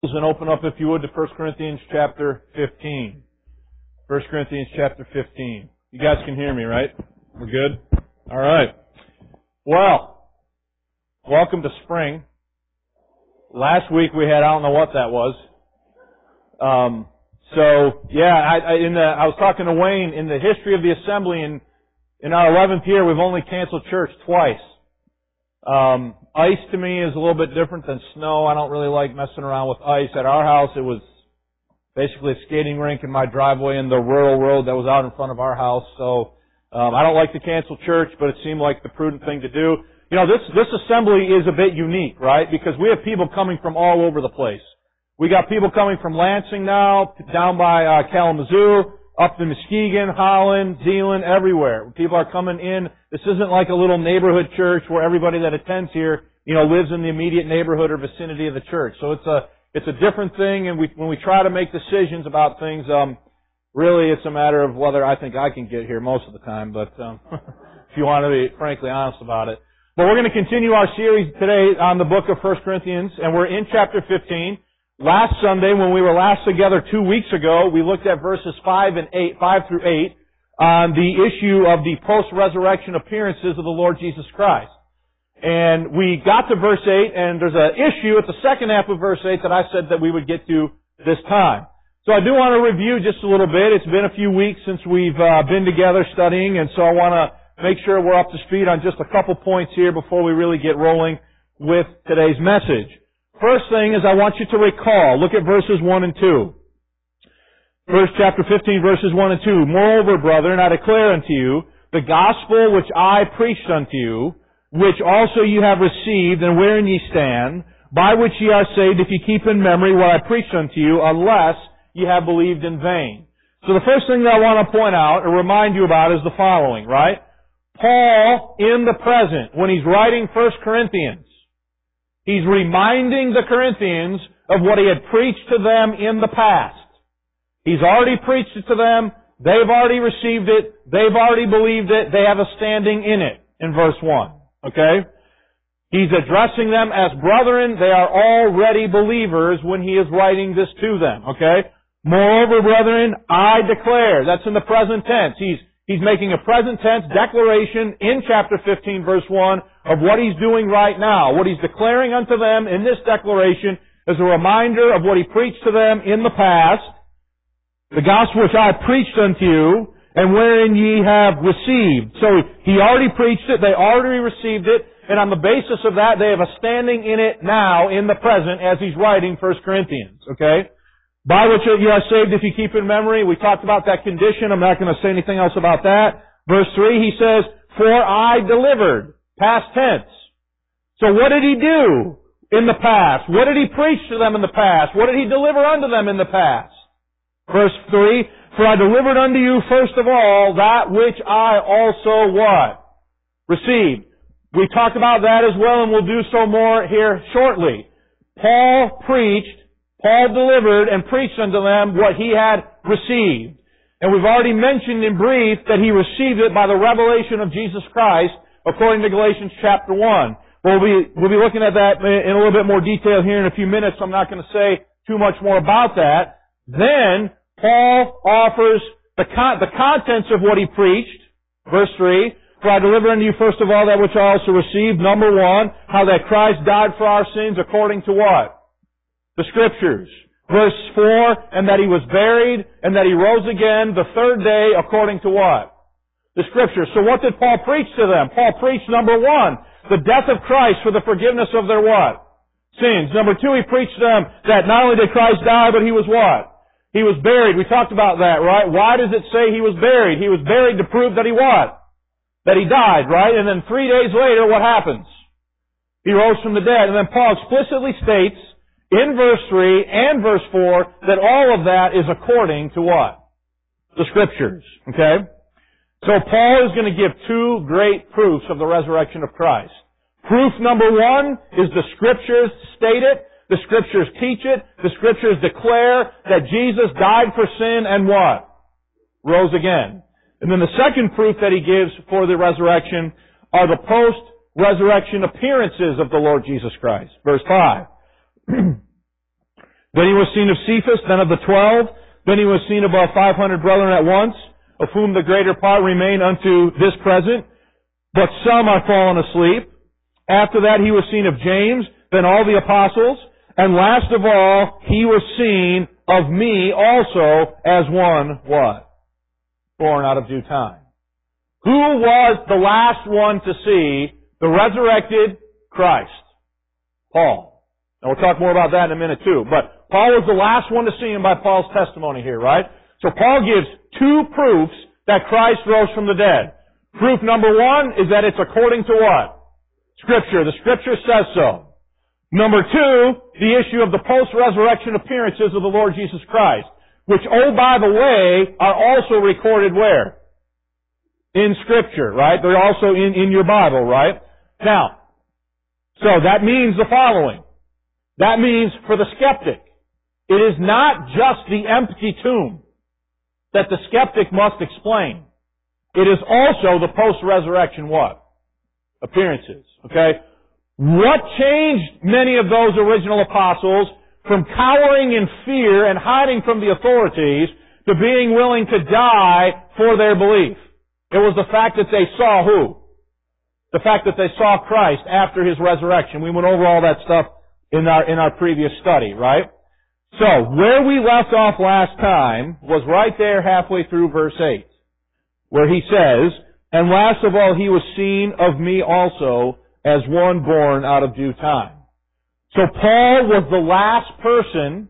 And open up, if you would, to 1 Corinthians chapter 15. 1 Corinthians chapter 15. You guys can hear me, right? We're good? All right. Well, welcome to spring. Last week we had, I don't know what that was. I was talking to Wayne, in the history of the assembly, in our 11th year, we've only canceled church twice. Ice to me is a little bit different than snow. I don't really like messing around with ice. At our house, it was basically a skating rink in my driveway in the rural road that was out in front of our house. So, I don't like to cancel church, but it seemed like the prudent thing to do. You know, this assembly is a bit unique, right? Because we have people coming from all over the place. We got people coming from Lansing now, down by Kalamazoo, up to Muskegon, Holland, Zeeland, everywhere. People are coming in. This isn't like a little neighborhood church where everybody that attends here, lives in the immediate neighborhood or vicinity of the church. So it's a different thing, and when we try to make decisions about things, really it's a matter of whether I think I can get here most of the time, but if you want to be frankly honest about it. But we're going to continue our series today on the book of 1 Corinthians, and we're in chapter 15. Last Sunday, when we were last together 2 weeks ago, we looked at verses 5 through 8 on the issue of the post-resurrection appearances of the Lord Jesus Christ. And we got to verse 8, and there's an issue at the second half of verse 8 that I said that we would get to this time. So I do want to review just a little bit. It's been a few weeks since we've been together studying, and so I want to make sure we're up to speed on just a couple points here before we really get rolling with today's message. First thing is I want you to recall, look at verses 1 and 2. First chapter 15, verses 1 and 2. Moreover, brethren, I declare unto you the gospel which I preached unto you, which also you have received, and wherein ye stand, by which ye are saved, if ye keep in memory what I preached unto you, unless ye have believed in vain. So the first thing that I want to point out or remind you about is the following, right? Paul, in the present, when he's writing 1 Corinthians, he's reminding the Corinthians of what he had preached to them in the past. He's already preached it to them. They've already received it. They've already believed it. They have a standing in it, in verse 1. Okay? He's addressing them as brethren. They are already believers when he is writing this to them. Okay? Moreover, brethren, I declare. That's in the present tense. He's making a present tense declaration in chapter 15, verse 1, of what he's doing right now. What he's declaring unto them in this declaration is a reminder of what he preached to them in the past, the gospel which I preached unto you, and wherein ye have received. So he already preached it, they already received it, and on the basis of that, they have a standing in it now, in the present, as he's writing 1 Corinthians. Okay? By which you are saved if you keep in memory. We talked about that condition. I'm not going to say anything else about that. Verse 3, he says, for I delivered. Past tense. So what did he do in the past? What did he preach to them in the past? What did he deliver unto them in the past? Verse 3, for I delivered unto you first of all that which I also what? Received. We talked about that as well, and we'll do so more here shortly. Paul delivered and preached unto them what he had received. And we've already mentioned in brief that he received it by the revelation of Jesus Christ, according to Galatians chapter 1. We'll be looking at that in a little bit more detail here in a few minutes, so I'm not going to say too much more about that. Then, Paul offers the contents of what he preached. Verse 3, for I delivered unto you first of all that which I also received. Number 1, how that Christ died for our sins according to what? The Scriptures. Verse 4, and that he was buried, and that he rose again the third day according to what? The Scriptures. So what did Paul preach to them? Paul preached, number 1, the death of Christ for the forgiveness of their what? Sins. Number 2, he preached to them that not only did Christ die, but he was what? He was buried. We talked about that, right? Why does it say he was buried? He was buried to prove that he what? That he died, right? And then 3 days later, what happens? He rose from the dead. And then Paul explicitly states in verse 3 and verse 4 that all of that is according to what? The Scriptures. Okay? So Paul is going to give two great proofs of the resurrection of Christ. Proof number 1 is the Scriptures state it. The Scriptures teach it. The Scriptures declare that Jesus died for sin and what? Rose again. And then the second proof that he gives for the resurrection are the post-resurrection appearances of the Lord Jesus Christ. Verse 5. Then he was seen of Cephas, then of the 12. Then he was seen above 500 brethren at once, of whom the greater part remain unto this present, but some are fallen asleep. After that he was seen of James, then all the apostles, and last of all he was seen of me also as one, what? Born out of due time. Who was the last one to see the resurrected Christ? Paul. Now we'll talk more about that in a minute too, but Paul was the last one to see him by Paul's testimony here, right? So Paul gives two proofs that Christ rose from the dead. Proof number one is that it's according to what? Scripture. The Scripture says so. Number two, the issue of the post-resurrection appearances of the Lord Jesus Christ, which, oh, by the way, are also recorded where? In Scripture, right? They're also in your Bible, right? Now, so that means the following. That means for the skeptic, it is not just the empty tomb that the skeptic must explain. It is also the post-resurrection what? Appearances. Okay? What changed many of those original apostles from cowering in fear and hiding from the authorities to being willing to die for their belief? It was the fact that they saw who? The fact that they saw Christ after His resurrection. We went over all that stuff in our previous study, right? So, where we left off last time was right there halfway through verse 8, where he says, and last of all he was seen of me also as one born out of due time. So Paul was the last person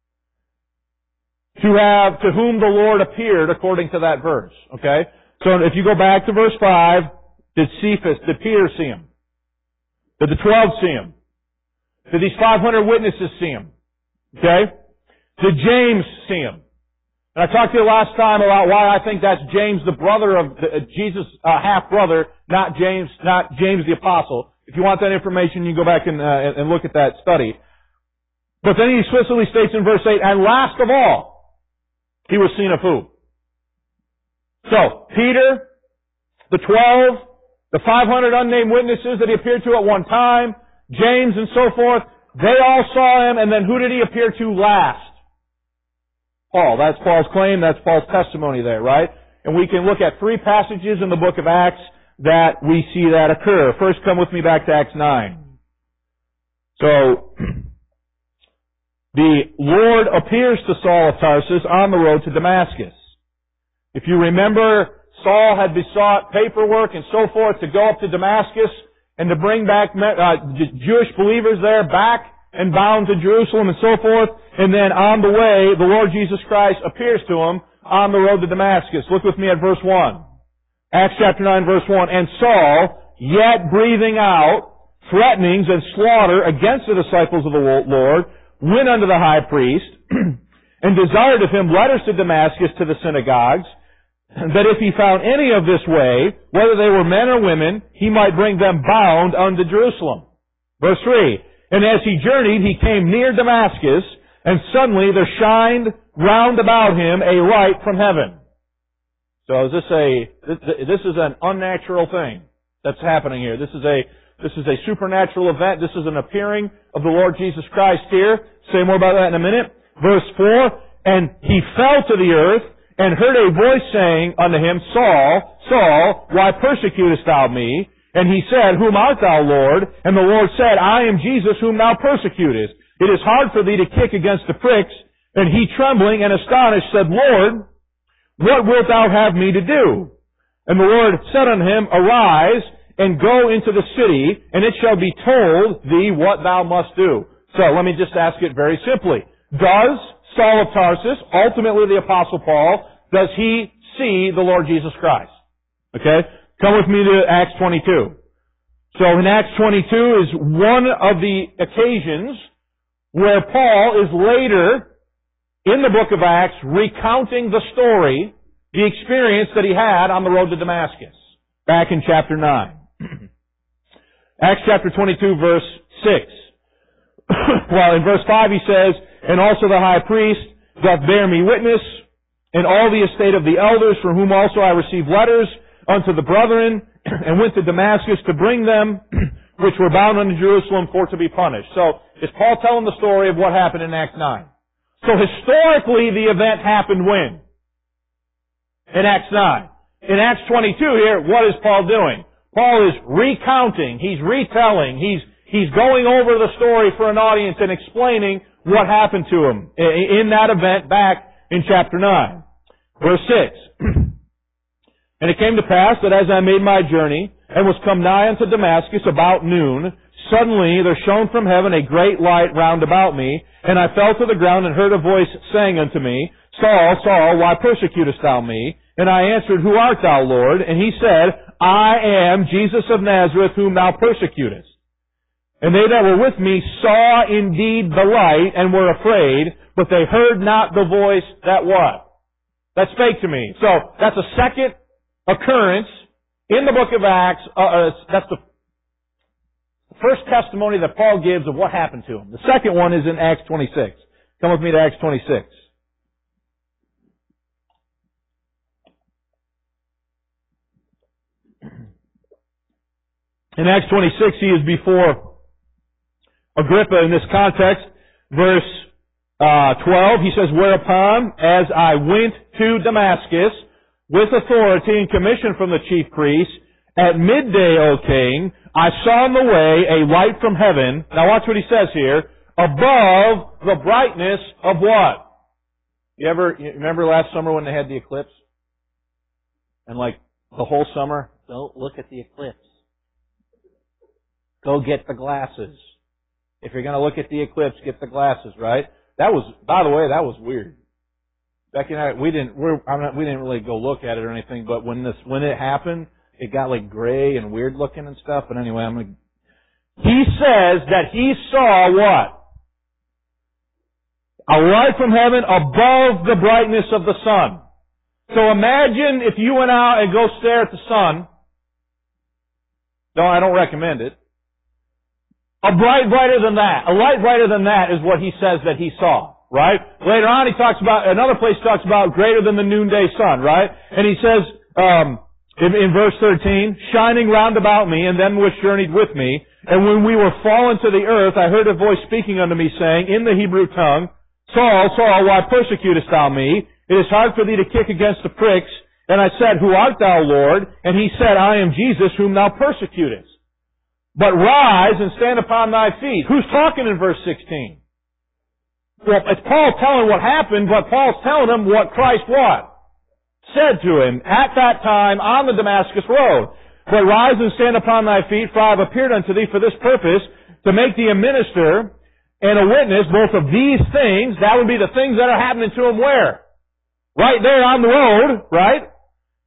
to whom the Lord appeared according to that verse. Okay? So if you go back to verse 5, did Peter see him? Did the 12 see him? Did these 500 witnesses see him? Okay? Did James see him? And I talked to you last time about why I think that's James, the brother of Jesus' half-brother, not James the apostle. If you want that information, you can go back and look at that study. But then he explicitly states in verse 8, and last of all, he was seen of who? So, Peter, the 12, the 500 unnamed witnesses that he appeared to at one time, James and so forth, they all saw him, and then who did he appear to last? Paul. That's Paul's claim, that's Paul's testimony there, right? And we can look at 3 passages in the book of Acts that we see that occur. First, come with me back to Acts 9. So, the Lord appears to Saul of Tarsus on the road to Damascus. If you remember, Saul had besought paperwork and so forth to go up to Damascus and to bring back Jewish believers there back and bound to Jerusalem and so forth. And then on the way, the Lord Jesus Christ appears to him on the road to Damascus. Look with me at verse 1. Acts chapter 9 verse 1. And Saul, yet breathing out threatenings and slaughter against the disciples of the Lord, went unto the high priest and desired of him letters to Damascus to the synagogues, that if he found any of this way, whether they were men or women, he might bring them bound unto Jerusalem. Verse 3. And as he journeyed, he came near Damascus, and suddenly there shined round about him a light from heaven. So this is an unnatural thing that's happening here. This is a supernatural event. This is an appearing of the Lord Jesus Christ here. Say more about that in a minute. Verse 4. And he fell to the earth, and heard a voice saying unto him, Saul, Saul, why persecutest thou me? And he said, Whom art thou, Lord? And the Lord said, I am Jesus whom thou persecutest. It is hard for thee to kick against the pricks. And he, trembling and astonished, said, Lord, what wilt thou have me to do? And the Lord said unto him, Arise, and go into the city, and it shall be told thee what thou must do. So let me just ask it very simply. Does Saul of Tarsus, ultimately the Apostle Paul, does he see the Lord Jesus Christ? Okay? Come with me to Acts 22. So in Acts 22 is one of the occasions where Paul is later in the book of Acts recounting the story, the experience that he had on the road to Damascus, back in chapter 9. Acts chapter 22 verse 6. Well, in verse 5 he says, And also the high priest doth bear me witness, and all the estate of the elders, from whom also I received letters unto the brethren, and went to Damascus to bring them, which were bound unto Jerusalem for to be punished. So, is Paul telling the story of what happened in Acts 9? So historically, the event happened when? In Acts 9. In Acts 22 here, what is Paul doing? Paul is recounting, he's retelling, he's going over the story for an audience and explaining what happened to him in that event back in chapter 9. Verse 6. And it came to pass that as I made my journey and was come nigh unto Damascus about noon, suddenly there shone from heaven a great light round about me, and I fell to the ground and heard a voice saying unto me, Saul, Saul, why persecutest thou me? And I answered, Who art thou, Lord? And he said, I am Jesus of Nazareth, whom thou persecutest. And they that were with me saw indeed the light and were afraid, but they heard not the voice that what? That spake to me. So that's a second occurrence in the book of Acts. That's the first testimony that Paul gives of what happened to him. The second one is in Acts 26. Come with me to Acts 26. In Acts 26, he is before Agrippa in this context. Verse 12, he says, Whereupon, as I went to Damascus with authority and commission from the chief priests, at midday, O king, I saw in the way a light from heaven. Now watch what he says here. Above the brightness of what? You remember last summer when they had the eclipse? And like the whole summer, don't look at the eclipse. Go get the glasses. If you're going to look at the eclipse, get the glasses, right? That was, by the way, that was weird. Becky and I, we didn't really go look at it or anything, but when it happened, it got like gray and weird looking and stuff. But anyway, he says that he saw what? A light from heaven above the brightness of the sun. So imagine if you went out and go stare at the sun. No, I don't recommend it. A light brighter than that is what he says that he saw, right? Later on he talks about, another place talks about greater than the noonday sun, right? And he says, in verse 13, shining round about me, and them which journeyed with me, and when we were fallen to the earth, I heard a voice speaking unto me, saying, in the Hebrew tongue, Saul, Saul, why persecutest thou me? It is hard for thee to kick against the pricks. And I said, Who art thou, Lord? And he said, I am Jesus, whom thou persecutest. But rise and stand upon thy feet. Who's talking in verse 16? Well, it's Paul telling what happened, but Paul's telling him what Christ what? Said to him at that time on the Damascus road. But rise and stand upon thy feet, for I have appeared unto thee for this purpose, to make thee a minister and a witness both of these things. That would be the things that are happening to him where? Right there on the road, right?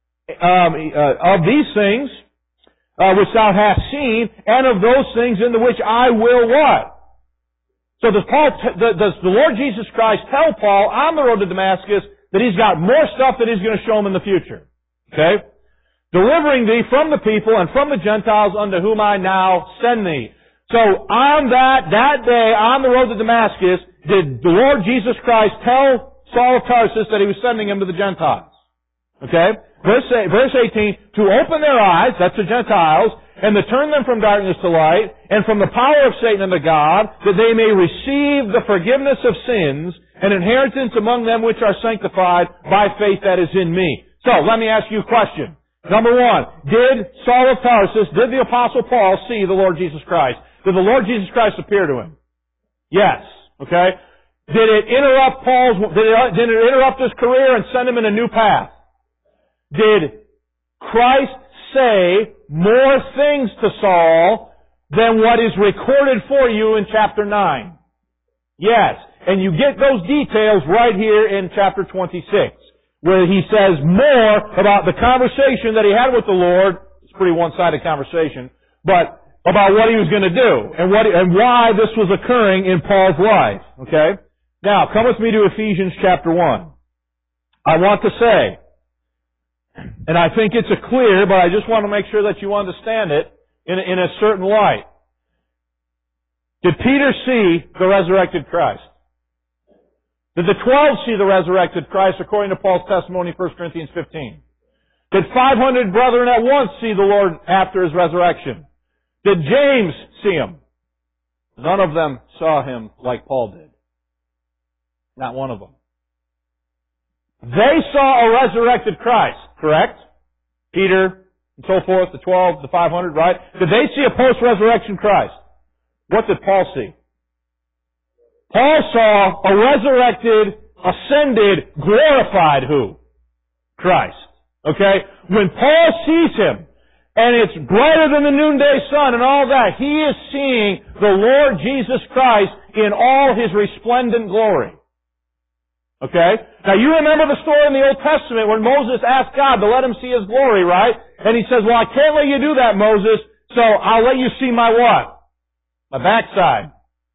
Of these things, which thou hast seen, and of those things in the which I will what? So does the Lord Jesus Christ tell Paul on the road to Damascus that he's got more stuff that he's going to show him in the future? Okay? Delivering thee from the people and from the Gentiles unto whom I now send thee. So on that day, on the road to Damascus, did the Lord Jesus Christ tell Saul of Tarsus that he was sending him to the Gentiles? Okay? Verse 18, to open their eyes, that's the Gentiles, and to turn them from darkness to light, and from the power of Satan unto God, that they may receive the forgiveness of sins, and inheritance among them which are sanctified by faith that is in me. So, let me ask you a question. Number one, did Saul of Tarsus, did the Apostle Paul see the Lord Jesus Christ? Did the Lord Jesus Christ appear to him? Yes. Okay? Did it interrupt did it interrupt his career and send him in a new path? Did Christ say more things to Saul than what is recorded for you in chapter 9? Yes. And you get those details right here in chapter 26, where he says more about the conversation that he had with the Lord. It's a pretty one-sided conversation, but about what he was going to do and why this was occurring in Paul's life. Okay? Now, come with me to Ephesians chapter 1. I want to say, and I think it's clear, but I just want to make sure that you understand it in a certain light. Did Peter see the resurrected Christ? Did the 12 see the resurrected Christ according to Paul's testimony in 1 Corinthians 15? Did 500 brethren at once see the Lord after His resurrection? Did James see Him? None of them saw Him like Paul did. Not one of them. They saw a resurrected Christ, correct? Peter, and so forth, the 12, the 500, right? Did they see a post-resurrection Christ? What did Paul see? Paul saw a resurrected, ascended, glorified who? Christ. Okay? When Paul sees Him, and it's brighter than the noonday sun and all that, he is seeing the Lord Jesus Christ in all His resplendent glory. Okay? Now you remember the story in the Old Testament when Moses asked God to let him see His glory, right? And He says, well, I can't let you do that, Moses, so I'll let you see my what? My backside.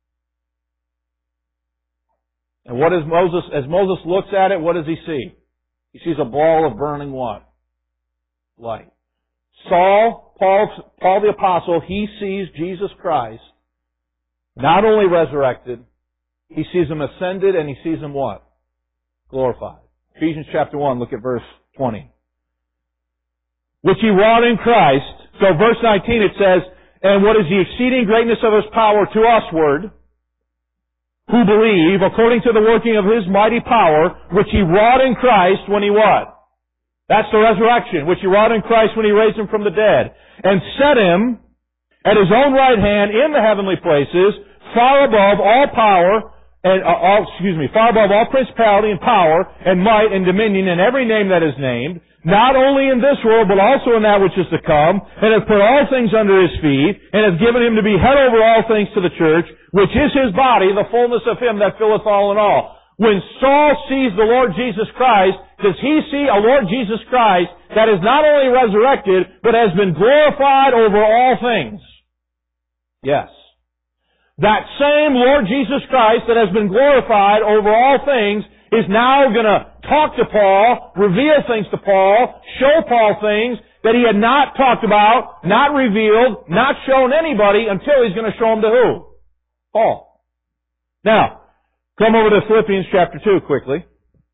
And what is Moses, as Moses looks at it, what does he see? He sees a ball of burning what? Light. Paul the Apostle, he sees Jesus Christ not only resurrected, he sees Him ascended, and he sees Him what? Glorified. Ephesians chapter 1, look at verse 20. Which He wrought in Christ. So verse 19 it says, and what is the exceeding greatness of His power to usward, who believe, according to the working of His mighty power, which He wrought in Christ when He what? That's the resurrection, which He wrought in Christ when He raised Him from the dead, and set Him at His own right hand in the heavenly places, far above all power, and far above all principality and power, and might and dominion, and every name that is named, not only in this world, but also in that which is to come, and hath put all things under His feet, and hath given Him to be head over all things to the church, which is His body, the fullness of Him that filleth all in all. When Saul sees the Lord Jesus Christ, does he see a Lord Jesus Christ that is not only resurrected, but has been glorified over all things? Yes. That same Lord Jesus Christ that has been glorified over all things is now going to talk to Paul, reveal things to Paul, show Paul things that he had not talked about, not revealed, not shown anybody until he's going to show them to who? Paul. Now, come over to Philippians chapter 2 quickly.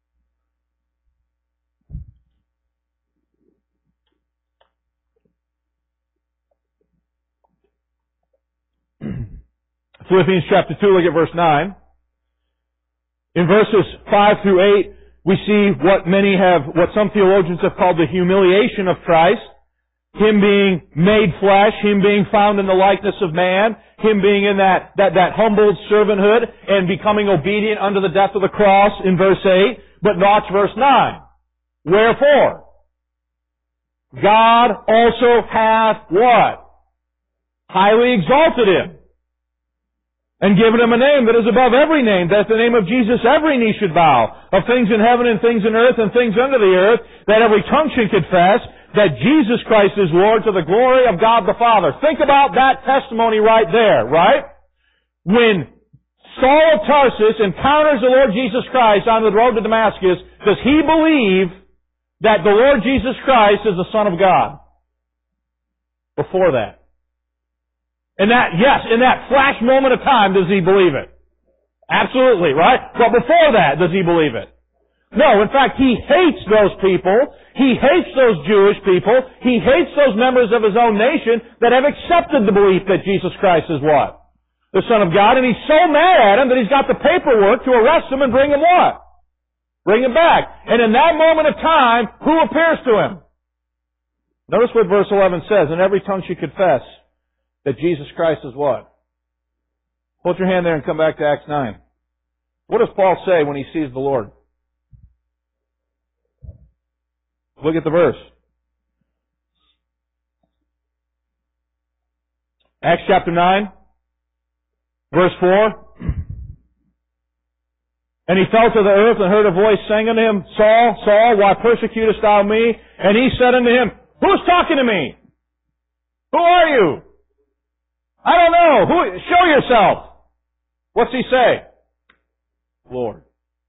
Philippians chapter 2, look at verse 9. In verses 5 through 8, we see what some theologians have called the humiliation of Christ. Him being made flesh, Him being found in the likeness of man, Him being in that humbled servanthood and becoming obedient unto the death of the cross in verse 8. But watch verse 9. Wherefore? God also hath what? Highly exalted Him, and given Him a name that is above every name, that at the name of Jesus every knee should bow, of things in heaven and things in earth and things under the earth, that every tongue should confess that Jesus Christ is Lord, to the glory of God the Father. Think about that testimony right there, right? When Saul of Tarsus encounters the Lord Jesus Christ on the road to Damascus, does he believe that the Lord Jesus Christ is the Son of God? Before that. In that flash moment of time, does he believe it? Absolutely, right? But before that, does he believe it? No, in fact, he hates those people. He hates those Jewish people. He hates those members of his own nation that have accepted the belief that Jesus Christ is what? The Son of God. And he's so mad at him that he's got the paperwork to arrest him and bring him what? Bring him back. And in that moment of time, who appears to him? Notice what verse 11 says, and every tongue should confess that Jesus Christ is what? Hold your hand there and come back to Acts 9. What does Paul say when he sees the Lord? Look at the verse. Acts chapter 9, verse 4. And he fell to the earth and heard a voice saying unto him, Saul, Saul, why persecutest thou me? And he said unto him, who's talking to me? Who are you? I don't know. Show yourself. What's he say? Lord.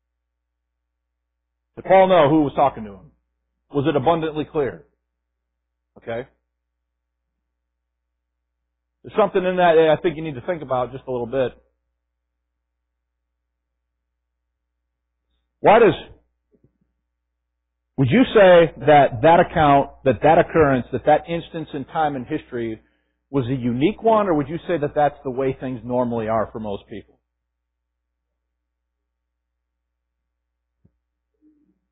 Did Paul know who was talking to him? Was it abundantly clear? Okay. There's something in that I think you need to think about just a little bit. Would you say that account, that occurrence, that instance in time and history was a unique one, or would you say that that's the way things normally are for most people?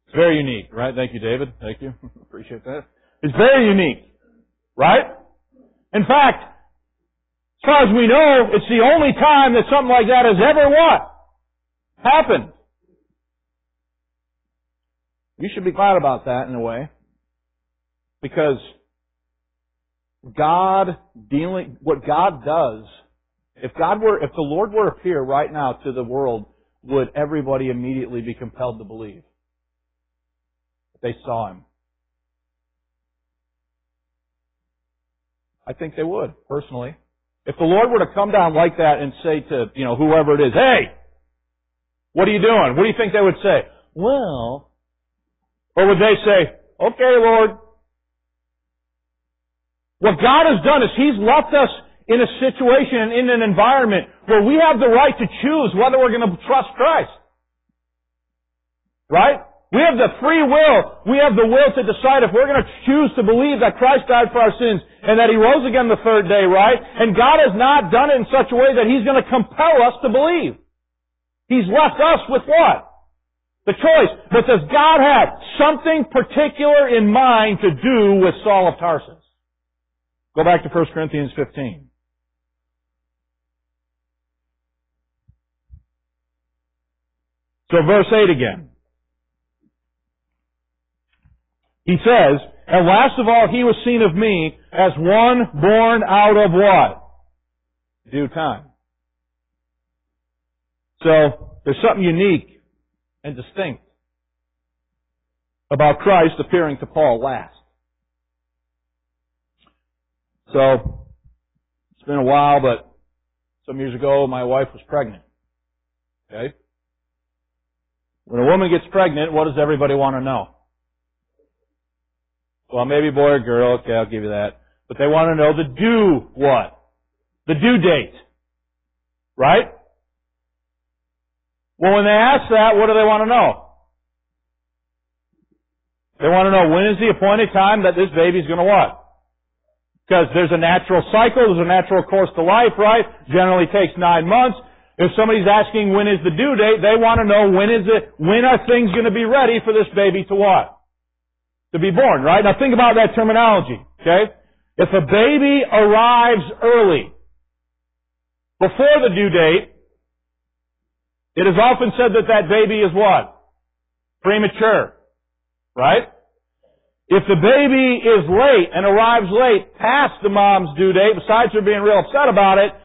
It's very unique, right? Thank you, David. Thank you. Appreciate that. It's very unique, right? In fact, as far as we know, it's the only time that something like that has ever what? Happened. You should be glad about that in a way. Because what God does, if the Lord were to appear right now to the world, would everybody immediately be compelled to believe? If they saw Him. I think they would, personally. If the Lord were to come down like that and say to, whoever it is, hey, what are you doing? What do you think they would say? Well, or would they say, okay, Lord. What God has done is He's left us in a situation, in an environment where we have the right to choose whether we're going to trust Christ. Right? We have the free will. We have the will to decide if we're going to choose to believe that Christ died for our sins and that He rose again the third day, right? And God has not done it in such a way that He's going to compel us to believe. He's left us with what? The choice. But does God have something particular in mind to do with Saul of Tarsus? Go back to 1 Corinthians 15. So verse 8 again. He says, and last of all, he was seen of me as one born out of what? Due time. So, there's something unique and distinct about Christ appearing to Paul last. So, it's been a while, but some years ago, my wife was pregnant. Okay? When a woman gets pregnant, what does everybody want to know? Well, maybe boy or girl, okay, I'll give you that. But they want to know the due what? The due date. Right? Well, when they ask that, what do they want to know? They want to know when is the appointed time that this baby's going to what? Because there's a natural cycle, there's a natural course to life, right? Generally takes 9 months. If somebody's asking when is the due date, they want to know when are things going to be ready for this baby to what? To be born, right? Now think about that terminology, okay? If a baby arrives early, before the due date, it is often said that that baby is what? Premature, right? If the baby is late and arrives late past the mom's due date, besides her being real upset about it,